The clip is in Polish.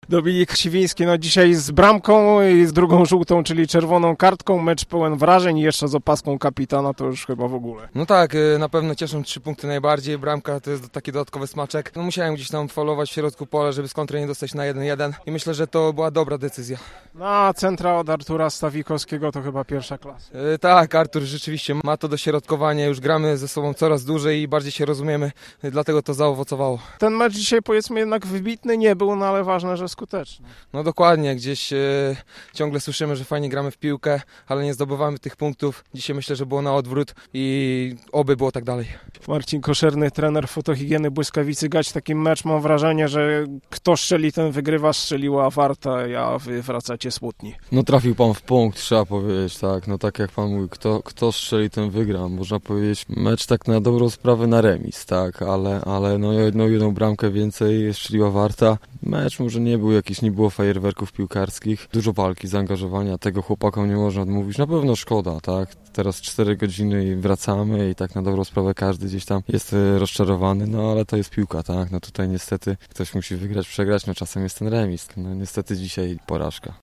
Dominik Siwiński, no dzisiaj z bramką i z drugą żółtą, czyli czerwoną kartką, mecz pełen wrażeń i jeszcze z opaską kapitana, to już chyba w ogóle. No tak, na pewno cieszą 3 punkty najbardziej, bramka to jest taki dodatkowy smaczek. No musiałem gdzieś tam faulować w środku pola, żeby z kontry nie dostać na 1-1 i myślę, że to była dobra decyzja. No a centra od Artura Stawikowskiego to chyba pierwsza klasa. Tak, Artur rzeczywiście ma to dośrodkowanie, już gramy ze sobą coraz dłużej i bardziej się rozumiemy, dlatego to zaowocowało. Ten mecz dzisiaj powiedzmy jednak wybitny nie był, no ale ważne, że skuteczny. No dokładnie, gdzieś ciągle słyszymy, że fajnie gramy w piłkę, ale nie zdobywamy tych punktów. Dzisiaj myślę, że było na odwrót i oby było tak dalej. Marcin Koszerny, trener fotohigieny Błyskawicy Gać. Taki mecz, mam wrażenie, że kto strzeli, ten wygrywa, strzeliła Warta, a wy wracacie smutni. No trafił pan w punkt, trzeba powiedzieć, tak. No tak jak pan mówi, kto strzeli, ten wygra. Można powiedzieć, mecz tak na dobrą sprawę na remis, tak, ale no jedną bramkę więcej strzeliła Warta. Mecz może nie był jakiś, nie było fajerwerków piłkarskich. Dużo walki, zaangażowania, tego chłopakom nie można odmówić. Na pewno szkoda, tak. Teraz 4 godziny i wracamy i tak na dobrą sprawę każdy gdzieś tam jest rozczarowany, no ale to jest piłka, tak. No tutaj niestety ktoś musi wygrać, przegrać, no czasem jest ten remis. No niestety dzisiaj porażka.